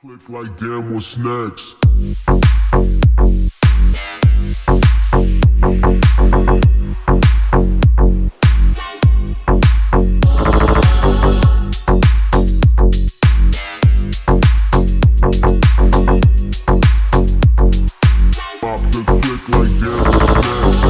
Click like damn, what's next? Pop the click like damn, what's next?